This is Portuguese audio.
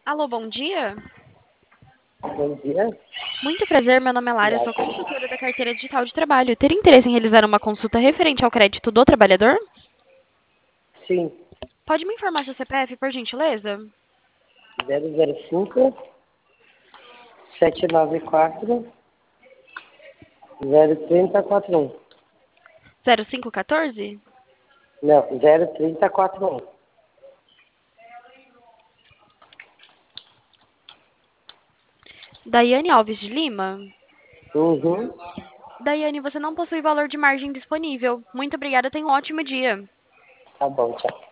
Alô, bom dia. Bom dia. Muito prazer, meu nome é Lara, eu sou Obrigado. consultora da carteira digital de trabalho. Teria interesse em realizar uma consulta referente ao crédito do trabalhador? Sim, Pode me informar seu CPF, por gentileza? 005 794 03041. 0514? Não, 03041. Daiane Alves de Lima? Uhum. Daiane, você não possui valor de margem disponível. Muito obrigada, tenha um ótimo dia. Tá bom, tchau.